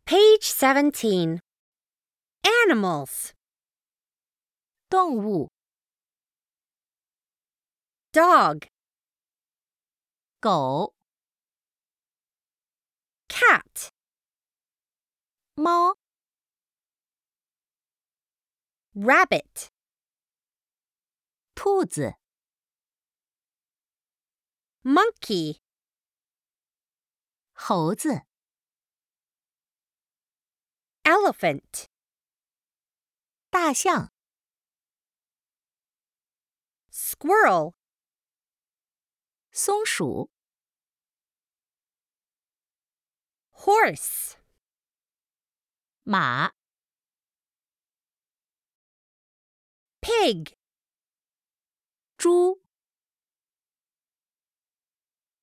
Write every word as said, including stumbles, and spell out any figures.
Page seventeen. Animals. 动物 Dog, 狗 cat, 猫 rabbit, 兔子 monkey, 猴子 elephant, 大象 squirrel, 松鼠 horse, 马 pig, 猪